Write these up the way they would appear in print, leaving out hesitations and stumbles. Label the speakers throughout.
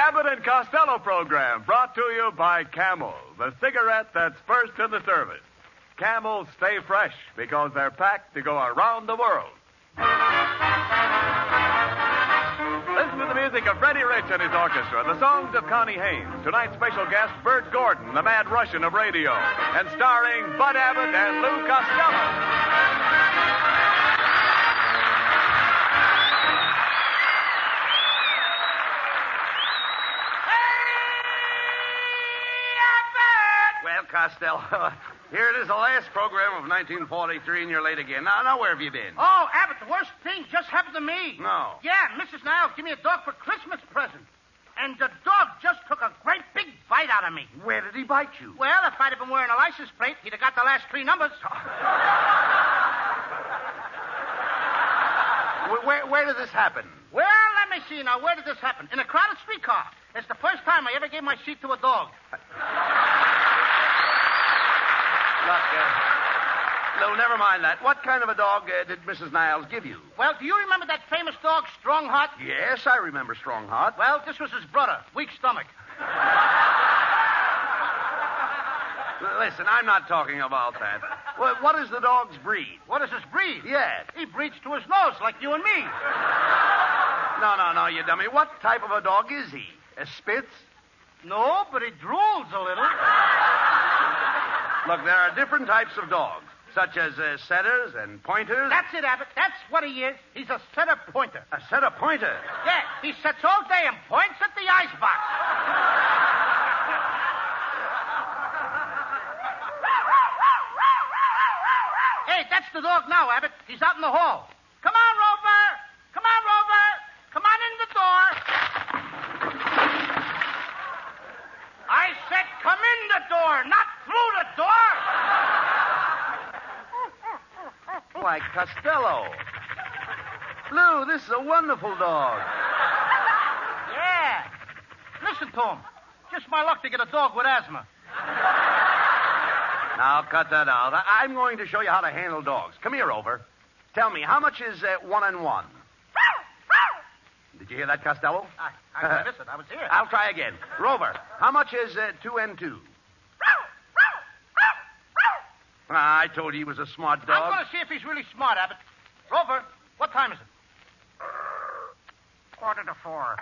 Speaker 1: Abbott and Costello program brought to you by Camel, the cigarette that's first in the service. Camels stay fresh because they're packed to go around the world. Listen to the music of Freddie Rich and his orchestra, the songs of Connie Haynes, tonight's special guest, Bert Gordon, the Mad Russian of radio, and starring Bud Abbott and Lou Costello.
Speaker 2: Costello, here it is, the last program of 1943, and you're late again. Now, where have you been?
Speaker 3: Oh, Abbott, the worst thing just happened to me.
Speaker 2: No.
Speaker 3: Yeah, Mrs. Niles gave me a dog for Christmas present. And the dog just took a great big bite out of me.
Speaker 2: Where did he bite you?
Speaker 3: Well, if I'd have been wearing a license plate, he'd have got the last three numbers.
Speaker 2: Where did this happen?
Speaker 3: Well, let me see now. Where did this happen? In a crowded streetcar. It's the first time I ever gave my seat to a dog.
Speaker 2: Look, Lou, never mind that. What kind of a dog did Mrs. Niles give you?
Speaker 3: Well, do you remember that famous dog, Strongheart?
Speaker 2: Yes, I remember Strongheart.
Speaker 3: Well, this was his brother, Weak Stomach.
Speaker 2: Listen, I'm not talking about that. Well, what is the dog's breed?
Speaker 3: What is his breed?
Speaker 2: Yes.
Speaker 3: He breeds to his nose, like you and me.
Speaker 2: No, you dummy. What type of a dog is he? A Spitz?
Speaker 3: No, but he drools a little.
Speaker 2: Look, there are different types of dogs, such as setters and pointers.
Speaker 3: That's it, Abbott. That's what he is. He's a setter pointer.
Speaker 2: A setter pointer?
Speaker 3: Yeah, he sits all day and points at the icebox. Hey, that's the dog now, Abbott. He's out in the hall. Come on, Rover. Come on, Rover. Come on in the door. I said come in the door, not through the door.
Speaker 2: Why, Costello. Lou, this is a wonderful dog.
Speaker 3: Yeah. Listen to him. Just my luck to get a dog with asthma.
Speaker 2: Now, cut that out. I'm going to show you how to handle dogs. Come here, Rover. Tell me, how much is 1 and 1? Did you hear that, Costello?
Speaker 3: I missed it. I was here.
Speaker 2: I'll try again. Rover, how much is 2 and 2? I told you he was a smart dog.
Speaker 3: I'm going to see if he's really smart, Abbott. Rover, what time is it? 3:45.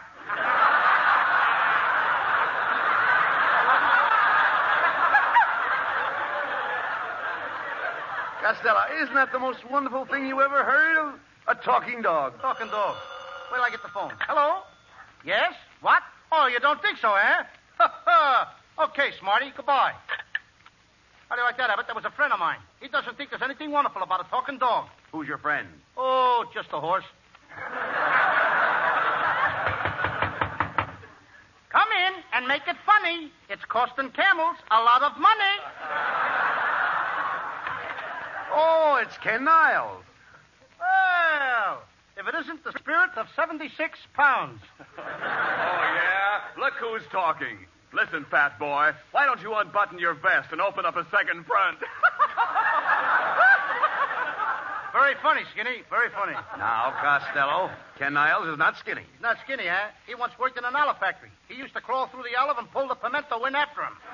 Speaker 2: Costello, isn't that the most wonderful thing you ever heard of? A talking dog.
Speaker 3: Talking dog. Wait till I get the phone. Hello? Yes? What? Oh, you don't think so, eh? Okay, Smarty. Goodbye. How do you like that, Abbott? That was a friend of mine. He doesn't think there's anything wonderful about a talking dog.
Speaker 2: Who's your friend?
Speaker 3: Oh, just a horse. Come in and make it funny. It's costing camels a lot of money.
Speaker 2: Oh, it's Ken Niles.
Speaker 3: Well, if it isn't the spirit of 76 pounds.
Speaker 1: Oh, yeah? Look who's talking. Listen, fat boy, why don't you unbutton your vest and open up a second front?
Speaker 3: Very funny, Skinny. Very funny.
Speaker 2: Now, Costello, Ken Niles is not skinny.
Speaker 3: He's not skinny, huh? He once worked in an olive factory. He used to crawl through the olive and pull the pimento in after him.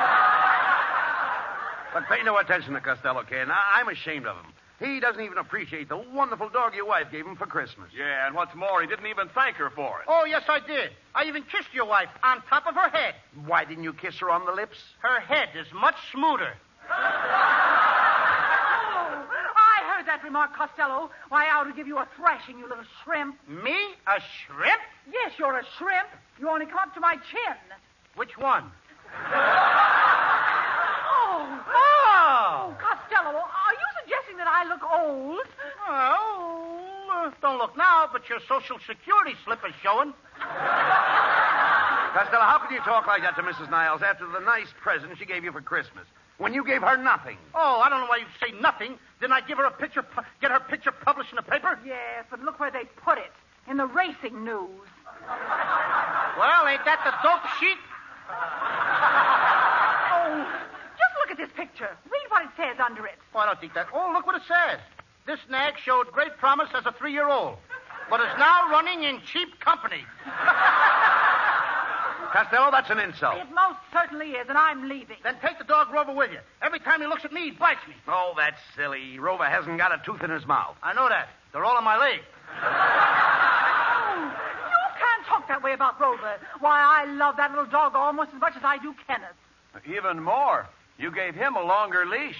Speaker 2: But pay no attention to Costello, Ken. I'm ashamed of him. He doesn't even appreciate the wonderful dog your wife gave him for Christmas.
Speaker 1: Yeah, and what's more, he didn't even thank her for it.
Speaker 3: Oh, yes, I did. I even kissed your wife on top of her head.
Speaker 2: Why didn't you kiss her on the lips?
Speaker 3: Her head is much smoother.
Speaker 4: I heard that remark, Costello. Why, I ought to give you a thrashing, you little shrimp.
Speaker 3: Me? A shrimp?
Speaker 4: Yes, you're a shrimp. You only come up to my chin.
Speaker 3: Which one?
Speaker 4: Oh, Costello, are you suggesting that I look old?
Speaker 3: Oh, don't look now, but your Social Security slip is showing.
Speaker 2: Costello, how can you talk like that to Mrs. Niles after the nice present she gave you for Christmas, when you gave her nothing?
Speaker 3: Oh, I don't know why you say nothing. Didn't I give her a picture, get her picture published in the paper?
Speaker 4: Yes, but look where they put it. In the racing news.
Speaker 3: Well, ain't that the dope sheet?
Speaker 4: Oh, just look at this picture. Read what it says under it.
Speaker 3: Oh, I don't think that. Oh, look what it says. This nag showed great promise as a 3-year-old, but is now running in cheap company.
Speaker 2: Costello, that's an insult.
Speaker 4: It most certainly is, and I'm leaving.
Speaker 3: Then take the dog Rover with you. Every time he looks at me, he bites me.
Speaker 2: Oh, that's silly. Rover hasn't got a tooth in his mouth.
Speaker 3: I know that. They're all on my leg.
Speaker 4: Oh, you can't talk that way about Rover. Why, I love that little dog almost as much as I do Kenneth.
Speaker 1: Even more. You gave him a longer leash.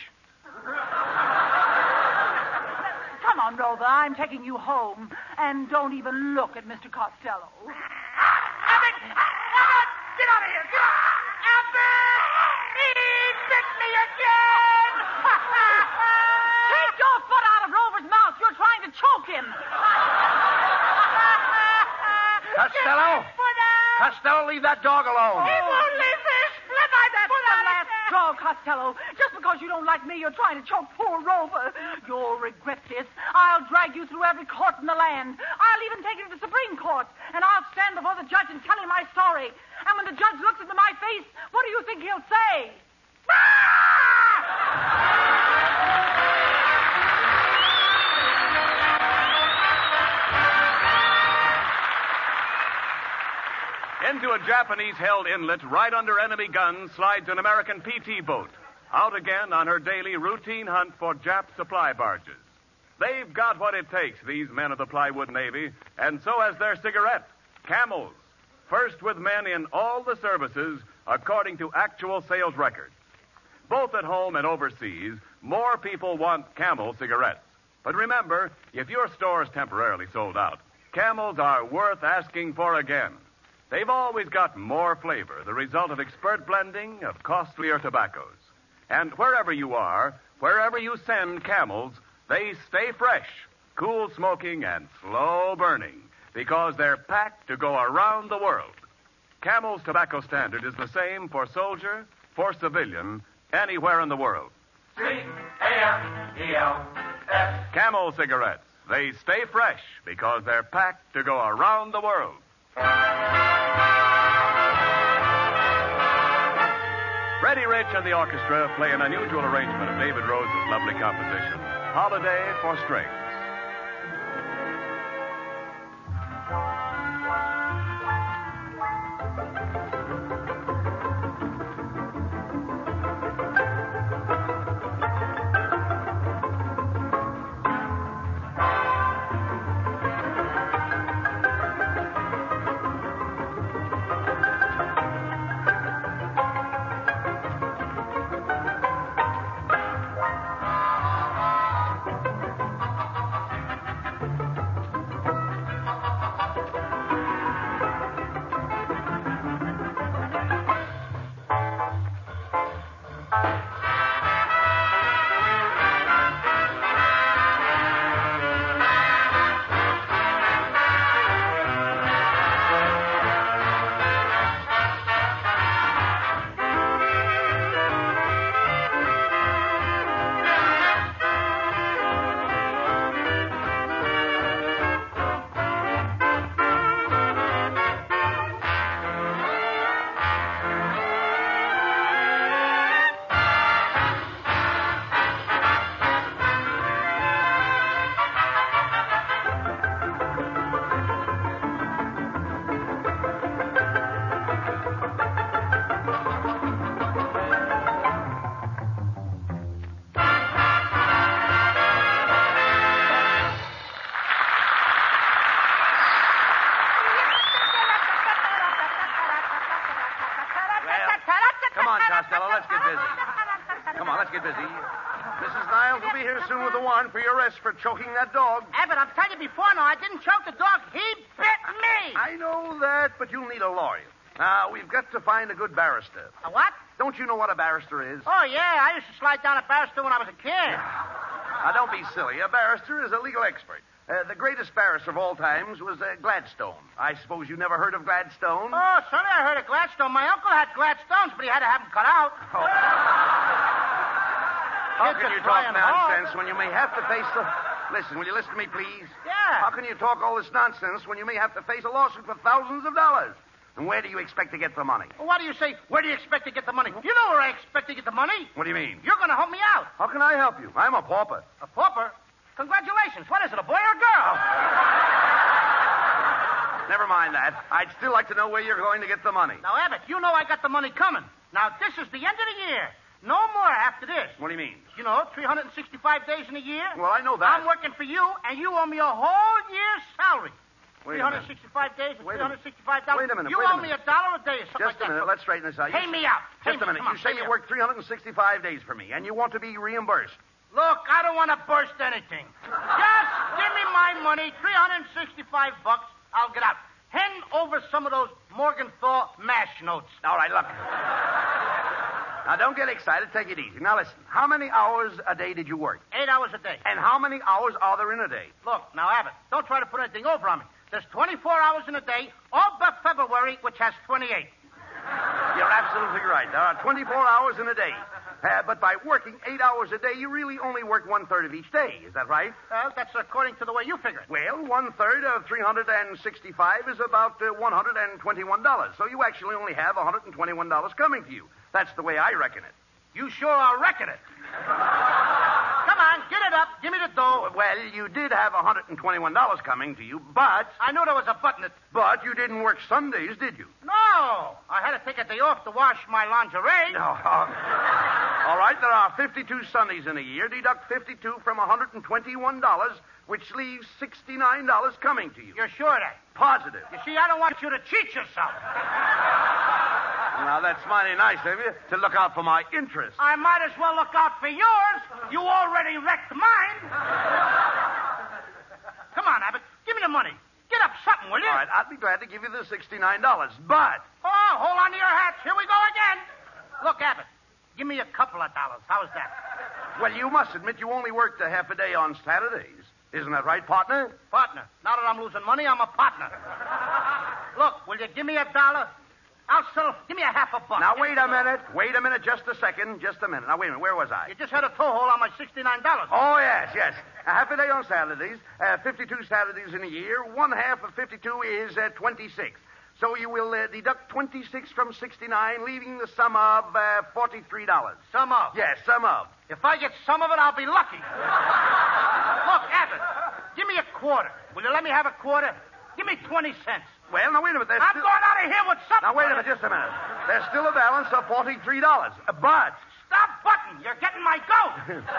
Speaker 4: Come on, Rover. I'm taking you home. And don't even look at Mr. Costello.
Speaker 3: Abbott! Abbott! Get out of here! Get out! Abbott! He bit me again!
Speaker 4: Take your foot out of Rover's mouth. You're trying to choke him.
Speaker 2: Costello! Costello, leave that dog alone.
Speaker 3: He won't leave this. Let my
Speaker 4: That's the last straw, Costello. Just because you don't like me, you're trying to choke poor Rover. You'll regret this. I'll drag you through every court in the land. I'll even take you to the Supreme Court. And I'll stand before the judge and tell him my story. And when the judge looks into my face, what do you think he'll say?
Speaker 1: Into a Japanese-held inlet right under enemy guns slides an American PT boat. Out again on her daily routine hunt for Jap supply barges. They've got what it takes, these men of the plywood Navy, and so has their cigarette, Camels. First with men in all the services, according to actual sales records. Both at home and overseas, more people want Camel cigarettes. But remember, if your store's temporarily sold out, Camels are worth asking for again. They've always got more flavor, the result of expert blending of costlier tobaccos. And wherever you are, wherever you send Camels, they stay fresh, cool smoking and slow burning, because they're packed to go around the world. Camel's tobacco standard is the same for soldier, for civilian, anywhere in the world.
Speaker 5: C-A-M-E-L-S.
Speaker 1: Camel cigarettes. They stay fresh because they're packed to go around the world. Freddie Rich and the orchestra play an unusual arrangement of David Rose's lovely composition, Holiday for Strings.
Speaker 2: Costello, let's get busy. Come on, let's get busy. Mrs. Niles will be here soon with a warrant for your arrest for choking that dog.
Speaker 3: Abbott, I've told you before now, I didn't choke the dog. He bit me.
Speaker 2: I know that, but you'll need a lawyer. Now, we've got to find a good barrister.
Speaker 3: A what?
Speaker 2: Don't you know what a barrister is?
Speaker 3: Oh, yeah, I used to slide down a barrister when I was a kid.
Speaker 2: Now, don't be silly. A barrister is a legal expert. The greatest barrister of all times was Gladstone. I suppose you never heard of Gladstone?
Speaker 3: Oh, sonny, I heard of Gladstone. My uncle had Gladstones, but he had to have them cut out.
Speaker 2: Oh. How can you talk nonsense when you may have to face the... Listen, will you listen to me, please?
Speaker 3: Yeah.
Speaker 2: How can you talk all this nonsense when you may have to face a lawsuit for thousands of dollars? And where do you expect to get the money?
Speaker 3: Well, what do you say? Where do you expect to get the money? You know where I expect to get the money.
Speaker 2: What do you mean?
Speaker 3: You're going to help me out.
Speaker 2: How can I help you? I'm a pauper.
Speaker 3: A pauper? Congratulations. What is it, a boy or a girl?
Speaker 2: Never mind that. I'd still like to know where you're going to get the money.
Speaker 3: Now, Abbott, you know I got the money coming. Now, this is the end of the year. No more after this.
Speaker 2: What do you mean?
Speaker 3: You know, 365 days in a year.
Speaker 2: Well, I know that.
Speaker 3: I'm working for you, and you owe me a whole year's salary.
Speaker 2: Wait a minute.
Speaker 3: 365 days,
Speaker 2: Wait a minute.
Speaker 3: $365.
Speaker 2: Wait a minute,
Speaker 3: You
Speaker 2: wait a
Speaker 3: owe me
Speaker 2: minute.
Speaker 3: $1 a day or something
Speaker 2: Just
Speaker 3: like
Speaker 2: a minute.
Speaker 3: that.
Speaker 2: Let's straighten this out.
Speaker 3: Pay me out.
Speaker 2: Just a minute.
Speaker 3: Come on,
Speaker 2: You say
Speaker 3: pay me
Speaker 2: you
Speaker 3: out.
Speaker 2: work 365 days for me, and you want to be reimbursed.
Speaker 3: Look, I don't want to burst anything. Just give me my money, $365. I'll get out. Hand over some of those Morgenthau MASH notes.
Speaker 2: All right, look. Now, don't get excited. Take it easy. Now, listen. How many hours a day did you work?
Speaker 3: 8 hours a day.
Speaker 2: And how many hours are there in a day?
Speaker 3: Look, now, Abbott, don't try to put anything over on me. There's 24 hours in a day, all but February, which has 28.
Speaker 2: You're absolutely right. There are 24 hours in a day. But by working 8 hours a day, you really only work 1/3 of each day. Is that right?
Speaker 3: Well, that's according to the way you figure it.
Speaker 2: Well, 1/3 of 365 is about $121. So you actually only have $121 coming to you. That's the way I reckon it.
Speaker 3: You sure are wrecking it. Come on, get it up. Give me the dough.
Speaker 2: Well, you did have $121 coming to you, but
Speaker 3: I knew there was a button that...
Speaker 2: But you didn't work Sundays, did you?
Speaker 3: No. I had to take a day off to wash my lingerie.
Speaker 2: No. All right, there are 52 Sundays in a year. Deduct 52 from $121, which leaves $69 coming to you.
Speaker 3: You're sure of that?
Speaker 2: Positive.
Speaker 3: You see, I don't want you to cheat yourself.
Speaker 2: Now, that's mighty nice of you to look out for my interests.
Speaker 3: I might as well look out for yours. You already wrecked mine. Come on, Abbott. Give me the money. Get up something, will you?
Speaker 2: All right, I'd be glad to give you the $69, but...
Speaker 3: Oh, hold on to your hats. Here we go again. Look, Abbott, give me a couple of dollars. How's that?
Speaker 2: Well, you must admit you only worked a half a day on Saturdays. Isn't that right, partner?
Speaker 3: Partner. Now that I'm losing money, I'm a partner. Look, will you give me $1? I'll settle. Give me a half a buck.
Speaker 2: Now, wait a minute. Wait a minute. Just a second. Just a minute. Now, wait a minute. Where was I?
Speaker 3: You just had a toe hole on my $69.
Speaker 2: Oh, yes. A half a day on Saturdays, 52 Saturdays in a year. 1/2 of 52 is 26. So you will deduct 26 from 69, leaving the sum of $43.
Speaker 3: Sum of?
Speaker 2: Yes, sum of.
Speaker 3: If I get some of it, I'll be lucky. Look, Abbott, give me a quarter. Will you let me have a quarter? Give me 20 cents.
Speaker 2: Well, now, wait a minute.
Speaker 3: I'm going out of here with something.
Speaker 2: Now, wait a minute. Just a minute. There's still a balance of $43. But...
Speaker 3: Stop button. You're getting my goat.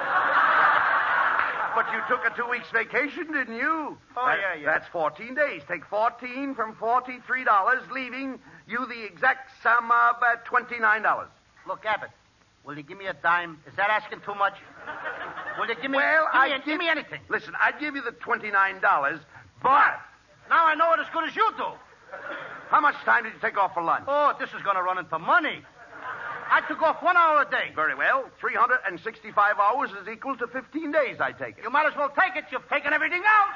Speaker 2: But you took a 2 weeks vacation, didn't you?
Speaker 3: Oh, yeah.
Speaker 2: That's 14 days. Take 14 from $43, leaving you the exact sum of $29.
Speaker 3: Look, Abbott, will you give me a dime? Is that asking too much? Will you give me...
Speaker 2: Well,
Speaker 3: give me anything.
Speaker 2: Listen, I'd give you the $29, but...
Speaker 3: Now I know it as good as you do.
Speaker 2: How much time did you take off for lunch?
Speaker 3: Oh, this is going to run into money. I took off 1 hour a day.
Speaker 2: Very well. 365 hours is equal to 15 days, I take it.
Speaker 3: You might as well take it. You've taken everything out.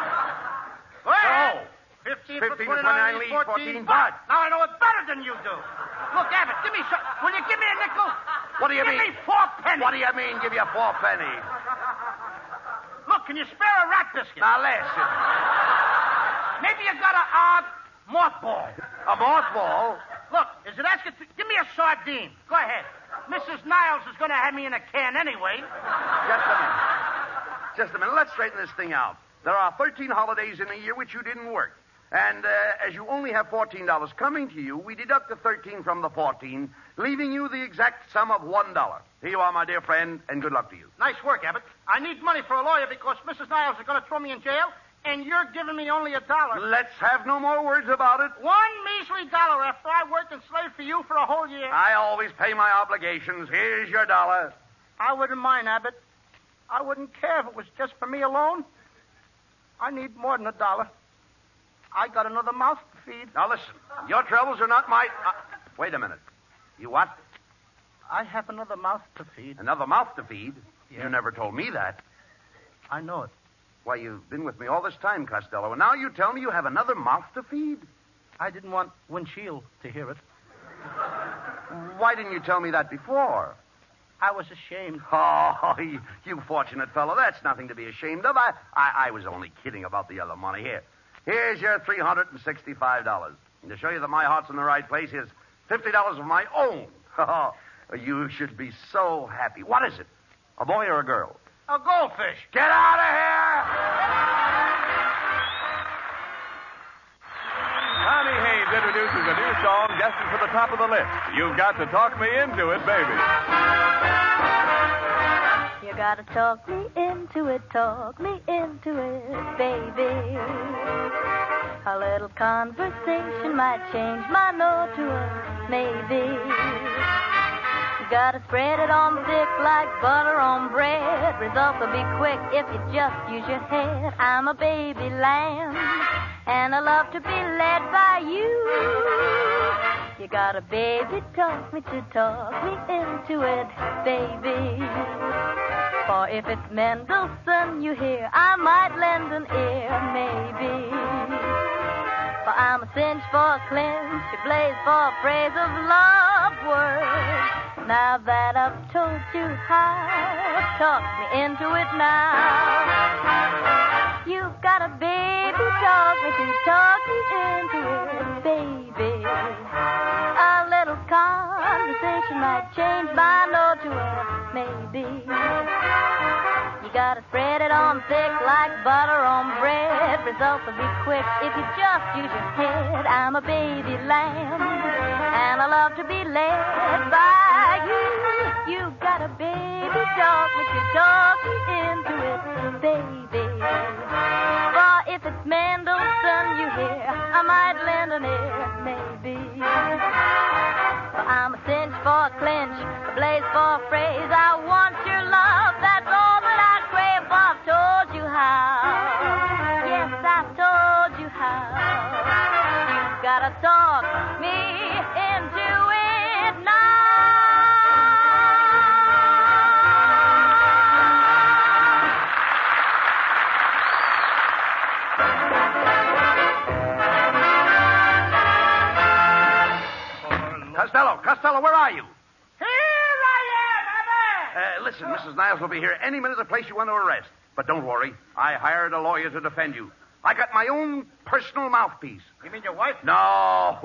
Speaker 3: Well, 15 for 29 leaves 14. But now I know it better than you do. Look, Abbott, give me some. Will you give me a nickel?
Speaker 2: What do you mean?
Speaker 3: Give me 4 pennies.
Speaker 2: What do you mean, give you 4 pennies?
Speaker 3: Look, can you spare a rat biscuit?
Speaker 2: Now, listen.
Speaker 3: Maybe you got a mothball.
Speaker 2: A mothball?
Speaker 3: Look, is it asking? Give me a sardine. Go ahead. Mrs. Niles is going to have me in a can anyway.
Speaker 2: Just a minute. Let's straighten this thing out. There are 13 holidays in a year which you didn't work. And as you only have $14 coming to you, we deduct the 13 from the 14, leaving you the exact sum of $1. Here you are, my dear friend, and good luck to you.
Speaker 3: Nice work, Abbott. I need money for a lawyer because Mrs. Niles is going to throw me in jail, and you're giving me only $1.
Speaker 2: Let's have no more words about it.
Speaker 3: $1 measly after I worked and slaved for you for a whole year.
Speaker 2: I always pay my obligations. Here's your $1.
Speaker 3: I wouldn't mind, Abbott. I wouldn't care if it was just for me alone. I need more than $1. I got another mouth to feed.
Speaker 2: Now, listen. Your troubles are not my... wait a minute. You what?
Speaker 3: I have another mouth to feed.
Speaker 2: Another mouth to feed?
Speaker 3: Yeah.
Speaker 2: You never told me that.
Speaker 3: I know it.
Speaker 2: Why, you've been with me all this time, Costello, and now you tell me you have another mouth to feed?
Speaker 3: I didn't want Winchell to hear it.
Speaker 2: Why didn't you tell me that before?
Speaker 3: I was ashamed.
Speaker 2: Oh, you fortunate fellow. That's nothing to be ashamed of. I was only kidding about the other money. Here's your $365. And to show you that my heart's in the right place, here's $50 of my own. You should be so happy. What is it? A boy or a girl?
Speaker 3: A goldfish.
Speaker 2: Get out of here!
Speaker 1: Connie Haynes introduces a new song destined for the top of the list. You've got to talk me into it, baby.
Speaker 5: You gotta talk me into it, baby. A little conversation might change my no to a maybe. You gotta spread it on thick like butter on bread. Results will be quick if you just use your head. I'm a baby lamb, and I love to be led by you. You gotta baby talk me into it, baby. For if it's Mendelssohn you hear, I might lend an ear, maybe. For I'm a cinch for a clinch, a blaze for a phrase of love words. Now that I've told you how, talk me into it now. You've got a baby, talk me into it, baby. A little conversation might change my no to a maybe. You gotta spread it on thick like butter on bread. Results will be quick if you just use your head. I'm a baby lamb, and I love to be led by you. You got a baby dog, but you talk me into it, baby. For if it's Mendelssohn you hear, I might lend an ear, maybe. For I'm a cinch for a clinch, a blaze for a phrase. I want your love, that's all that I crave. I've told you how. Yes, I've told you how. You've gotta talk me into it now.
Speaker 2: Costello, where are you?
Speaker 3: Here I am, Abbott!
Speaker 2: Listen, Mrs. Niles will be here any minute to place you under arrest. But don't worry. I hired a lawyer to defend you. I got my own personal mouthpiece.
Speaker 3: You mean your wife?
Speaker 2: No.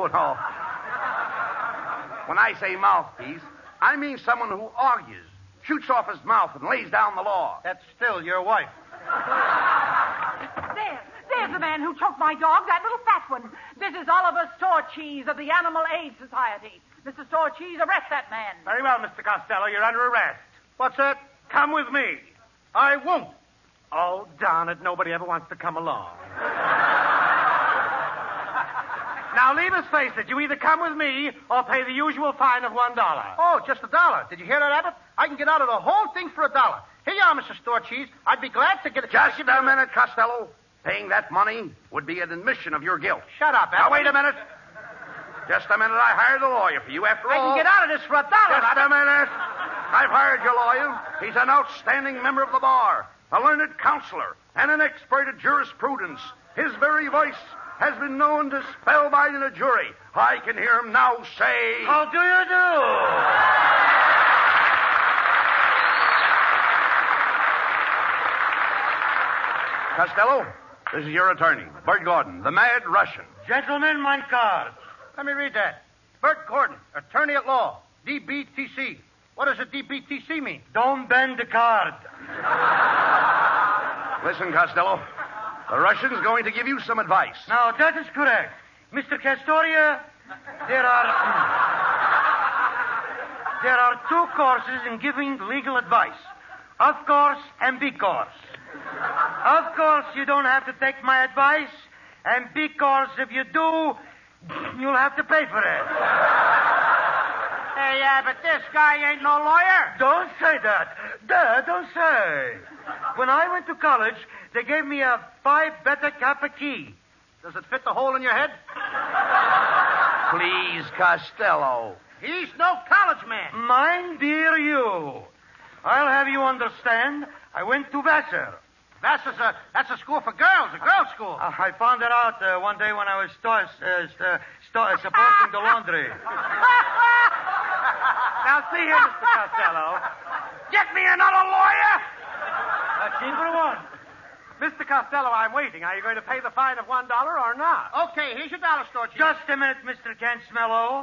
Speaker 2: When I say mouthpiece, I mean someone who argues, shoots off his mouth, and lays down the law.
Speaker 3: That's still your wife.
Speaker 4: There's the man who choked my dog, that little fat one. This is Oliver Storecheese of the Animal Aid Society. Mr. Storecheese, arrest that man.
Speaker 3: Very well, Mr. Costello. You're under arrest. What's that? Come with me. I won't. Oh, darn it. Nobody ever wants to come along. Now, Levis, face it. You either come with me or pay the usual fine of $1. Oh, just $1. Did you hear that, Abbott? I can get out of the whole thing for $1. Here you are, Mr. Storecheese. I'd be glad to get it.
Speaker 2: Just a minute, Costello. Paying that money would be an admission of your guilt.
Speaker 3: Shut up, Abbott.
Speaker 2: Now, wait a minute. Just a minute. I hired a lawyer for you, after all.
Speaker 3: I can get out of this for $1.
Speaker 2: Just a minute. I've hired your lawyer. He's an outstanding member of the bar, a learned counselor, and an expert at jurisprudence. His very voice has been known to spellbind in a jury. I can hear him now say...
Speaker 3: How do you do?
Speaker 2: Costello, this is your attorney, Bert Gordon, the Mad Russian.
Speaker 3: Gentlemen, my card. Let me read that. Bert Gordon, attorney at law, DBTC. What does a DBTC mean? Don't bend the card.
Speaker 2: Listen, Costello, the Russian's going to give you some advice.
Speaker 3: Now, that is correct. Mr. Castoria, there are two courses in giving legal advice. Of course and B course. Of course, you don't have to take my advice. And B course, if you do, you'll have to pay for it. Hey, yeah, but this guy ain't no lawyer. Don't say that. Dad, don't say. When I went to college, they gave me a 5 beta kappa key. Does it fit the hole in your head?
Speaker 2: Please, Costello.
Speaker 3: He's no college man. Mind dear you. I'll have you understand, I went to Vassar. Vassar's that's a school for girls, a girls' school. I found it out one day when I was supporting the laundry. Now, see here, Mr. Costello. Get me another lawyer! Keeper one. Mr. Costello, I'm waiting. Are you going to pay the fine of $1 or not? Okay, here's your dollar store, Chief. Just a minute, Mr. Cansmello.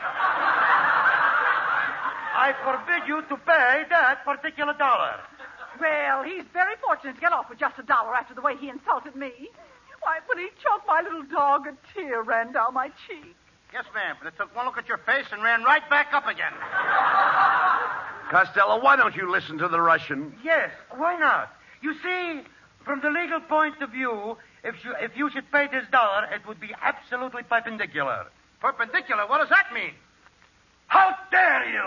Speaker 3: I forbid you to pay that particular $1.
Speaker 4: Well, he's very fortunate to get off with just $1 after the way he insulted me. Why, when he choked my little dog, a tear ran down my cheek.
Speaker 3: Yes, ma'am, but it took one look at your face and ran right back up again.
Speaker 2: Costello, why don't you listen to the Russian?
Speaker 6: Yes, why not? You see, from the legal point of view, if you should pay this dollar, it would be absolutely perpendicular.
Speaker 3: Perpendicular? What does that mean?
Speaker 6: How dare you?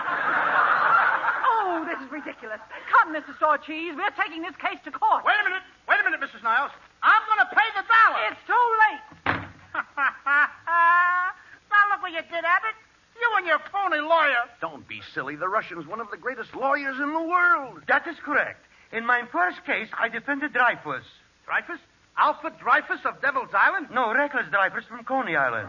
Speaker 4: Oh, this is ridiculous. Come, Mr. Store Cheese. We're taking this case to court.
Speaker 3: Wait a minute, Mrs. Niles. I'm going to pay the dollar.
Speaker 4: It's too late.
Speaker 3: Now look what you did, Abbott. You and your phony lawyer.
Speaker 2: Don't be silly. The Russian's one of the greatest lawyers in the world.
Speaker 6: That is correct. In my first case, I defended Dreyfus.
Speaker 3: Dreyfus? Alfred Dreyfus of Devil's Island?
Speaker 6: No, reckless Dreyfus from Coney Island.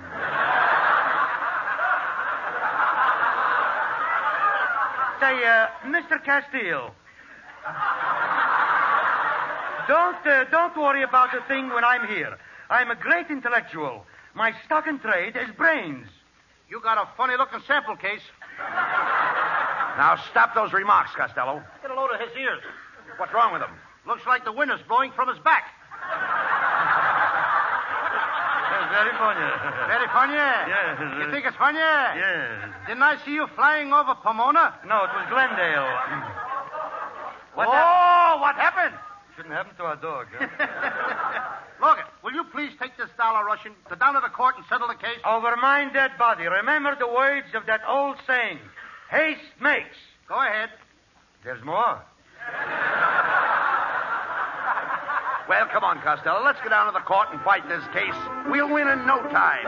Speaker 6: Say, Mr. Castile. Don't worry about a thing when I'm here. I'm a great intellectual. My stock in trade is brains.
Speaker 3: You got a funny-looking sample case.
Speaker 2: Now, stop those remarks, Costello.
Speaker 3: Get a load of his ears.
Speaker 2: What's wrong with him?
Speaker 3: Looks like the wind is blowing from his back.
Speaker 6: That's very funny.
Speaker 3: Very funny?
Speaker 6: Yes.
Speaker 3: You think it's funny?
Speaker 6: Yes.
Speaker 3: Didn't I see you flying over Pomona?
Speaker 6: No, it was Glendale.
Speaker 3: What happened?
Speaker 6: Shouldn't happen to our dog, huh?
Speaker 3: Logan, will you please take this dollar, Russian, down to the court and settle the case?
Speaker 6: Over my dead body, remember the words of that old saying, haste makes.
Speaker 3: Go ahead.
Speaker 6: There's more.
Speaker 2: Well, come on, Costello. Let's get down to the court and fight this case. We'll win in no time.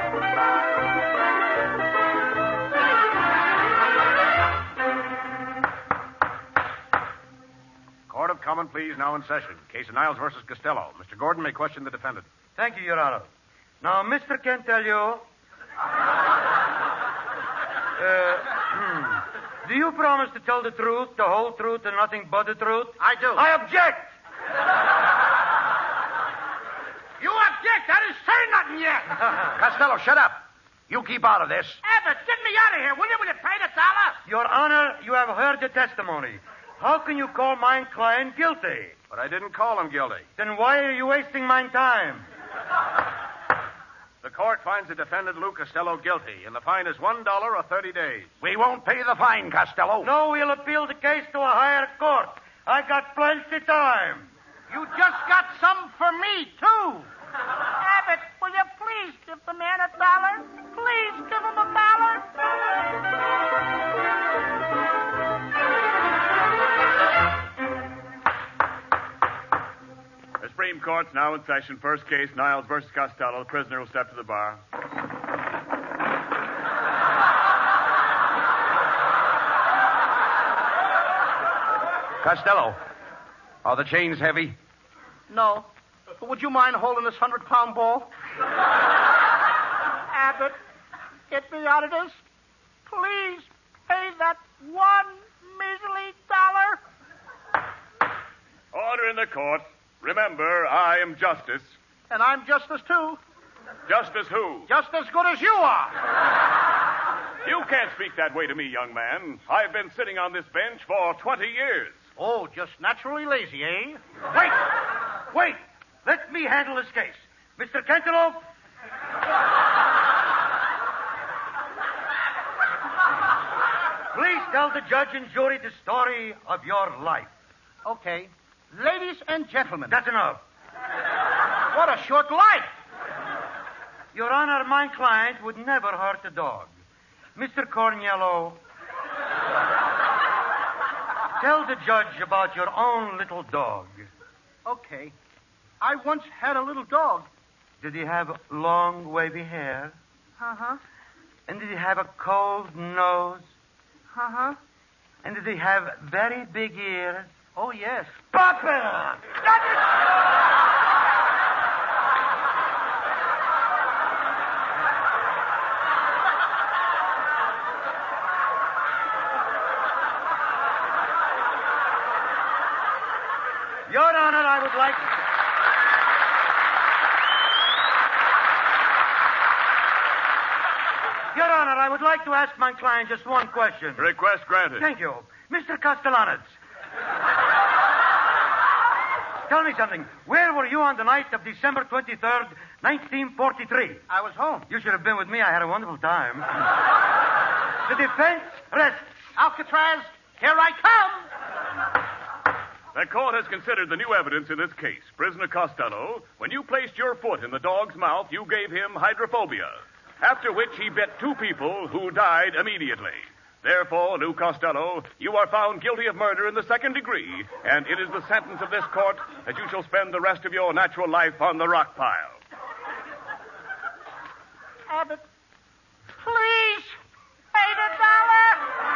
Speaker 1: Court of Common Pleas now in session. Case of Niles versus Costello. Mr. Gordon may question the defendant.
Speaker 6: Thank you, Your Honor. Now, Mr. can tell you... Do you promise to tell the truth, the whole truth, and nothing but the truth?
Speaker 3: I do.
Speaker 6: I object!
Speaker 3: You object? I didn't say nothing yet.
Speaker 2: Costello, shut up. You keep out of this.
Speaker 3: Abbott, get me out of here, will you? Will you pay the dollar?
Speaker 6: Your Honor, you have heard the testimony. How can you call my client guilty?
Speaker 1: But I didn't call him guilty.
Speaker 6: Then why are you wasting my time?
Speaker 1: The court finds the defendant, Lou Costello, guilty, and the fine is $1 or 30 days.
Speaker 2: We won't pay the fine, Costello.
Speaker 6: No, we'll appeal the case to a higher court. I got plenty time.
Speaker 3: You just got some for me, too. Abbott, will you please give the man $1? Please give him $1.
Speaker 1: The Supreme Court's now in session. First case, Niles versus Costello. The prisoner will step to the bar.
Speaker 2: Costello, are the chains heavy?
Speaker 3: No. But would you mind holding this 100-pound ball? Abbott, get me out of this. Please pay that $1 measly dollar.
Speaker 1: Order in the court. Remember, I am justice.
Speaker 3: And I'm justice, too.
Speaker 1: Justice who?
Speaker 3: Just as good as you are.
Speaker 1: You can't speak that way to me, young man. I've been sitting on this bench for 20 years.
Speaker 3: Oh, just naturally lazy, eh?
Speaker 6: Wait. Let me handle this case. Mr. Cantaloupe. Please tell the judge and jury the story of your life.
Speaker 3: Okay. Ladies and gentlemen.
Speaker 6: That's enough.
Speaker 3: What a short life.
Speaker 6: Your Honor, my client would never hurt a dog. Mr. Corniello, tell the judge about your own little dog.
Speaker 3: Okay. I once had a little dog.
Speaker 6: Did he have long, wavy hair?
Speaker 3: Uh-huh.
Speaker 6: And did he have a cold nose?
Speaker 3: Uh-huh.
Speaker 6: And did he have very big ears?
Speaker 3: Oh, yes.
Speaker 6: Papa! Your Honor, I would like... Your Honor, I would like to ask my client just one question.
Speaker 1: Request granted.
Speaker 6: Thank you. Mr. Castellanets. tell me something. Where were you on the night of December 23rd, 1943?
Speaker 3: I was home.
Speaker 6: You should have been with me. I had a wonderful time. The defense rests.
Speaker 3: Alcatraz, here I come.
Speaker 1: The court has considered the new evidence in this case. Prisoner Costello, when you placed your foot in the dog's mouth, you gave him hydrophobia, after which he bit two people who died immediately. Therefore, Lou Costello, you are found guilty of murder in the second degree, and it is the sentence of this court that you shall spend the rest of your natural life on the rock pile.
Speaker 4: Abbott, please, pay the dollar.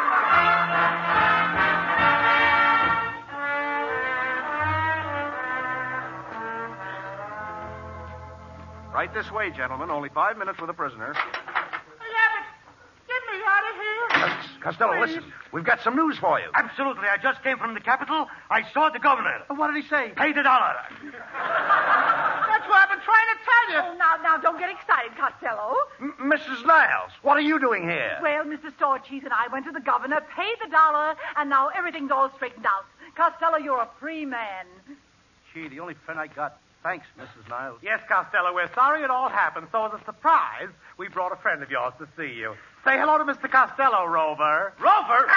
Speaker 3: Right this way, gentlemen. Only 5 minutes with the prisoner.
Speaker 4: Abbott, get me out of here.
Speaker 2: Costello, listen. We've got some news for you.
Speaker 6: Absolutely. I just came from the capital. I saw the governor.
Speaker 3: What did he say?
Speaker 6: Pay the $1.
Speaker 4: That's what I've been trying to tell you. Oh, now, don't get excited, Costello.
Speaker 2: Mrs. Niles, what are you doing here?
Speaker 4: Well, Mr. Storcheese and I went to the governor, paid the $1, and now everything's all straightened out. Costello, you're a free man.
Speaker 3: Gee, the only friend I got. Thanks, Mrs. Niles.
Speaker 7: Yes, Costello, we're sorry it all happened, so as a surprise, we brought a friend of yours to see you. Say hello to Mr. Costello, Rover.
Speaker 3: Rover?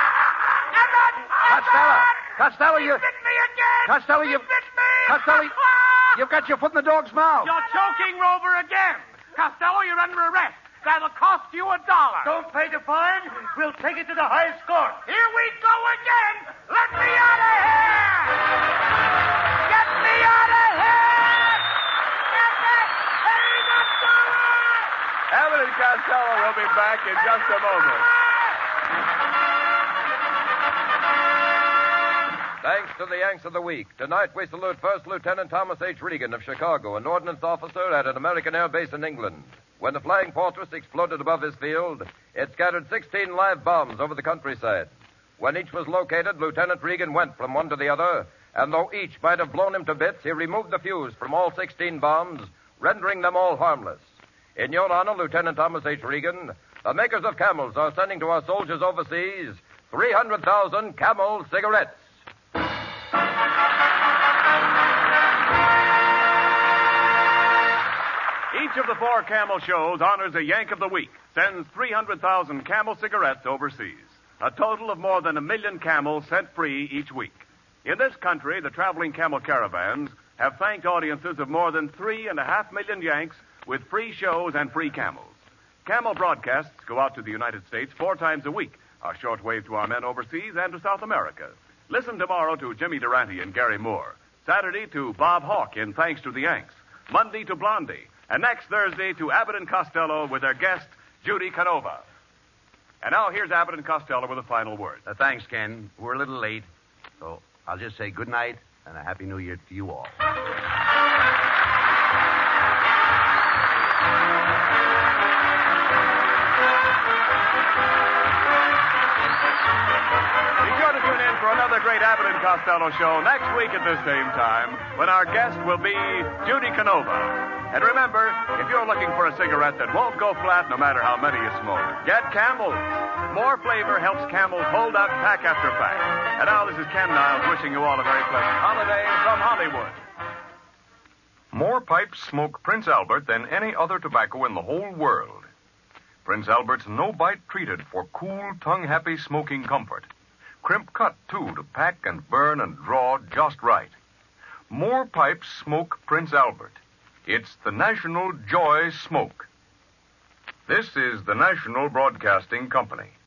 Speaker 2: Costello, you...
Speaker 4: Bit me again!
Speaker 2: Costello, you...
Speaker 4: Bit me!
Speaker 2: Costello, you've got your foot in the dog's mouth.
Speaker 7: You're choking Rover again. Costello, you're under arrest. That'll cost you $1.
Speaker 6: Don't pay the fine. We'll take it to the highest court.
Speaker 4: Here we go again! Let me out of here! Get me out of here! Get me! Pay the $1!
Speaker 1: Abbott and Costello will be back in just a moment.
Speaker 8: Thanks to the Yanks of the Week. Tonight we salute First Lieutenant Thomas H. Regan of Chicago, an ordnance officer at an American air base in England. When the Flying Fortress exploded above his field, it scattered 16 live bombs over the countryside. When each was located, Lieutenant Regan went from one to the other, and though each might have blown him to bits, he removed the fuse from all 16 bombs, rendering them all harmless. In your honor, Lieutenant Thomas H. Regan, the makers of Camels are sending to our soldiers overseas 300,000 Camel cigarettes.
Speaker 1: Each of the 4 Camel shows honors a Yank of the Week, sends 300,000 Camel cigarettes overseas. A total of more than 1 million camels sent free each week. In this country, the traveling camel caravans have thanked audiences of more than 3.5 million Yanks with free shows and free camels. Camel broadcasts go out to the United States 4 times a week, our shortwave to our men overseas and to South America. Listen tomorrow to Jimmy Durante and Gary Moore. Saturday to Bob Hawke in Thanks to the Yanks. Monday to Blondie. And next Thursday to Abbott and Costello with their guest, Judy Canova. And now here's Abbott and Costello with a final word.
Speaker 2: Thanks, Ken. We're a little late, so I'll just say good night and a Happy New Year to you all.
Speaker 1: Be sure to tune in for another great Abbott and Costello show next week at this same time when our guest will be Judy Canova. And remember, if you're looking for a cigarette that won't go flat no matter how many you smoke, get Camels. More flavor helps Camels hold up pack after pack. And now this is Ken Niles wishing you all a very pleasant holiday from Hollywood.
Speaker 9: More pipes smoke Prince Albert than any other tobacco in the whole world. Prince Albert's no-bite treated for cool, tongue-happy smoking comfort. Crimp cut, too, to pack and burn and draw just right. More pipes smoke Prince Albert. It's the National Joy Smoke. This is the National Broadcasting Company.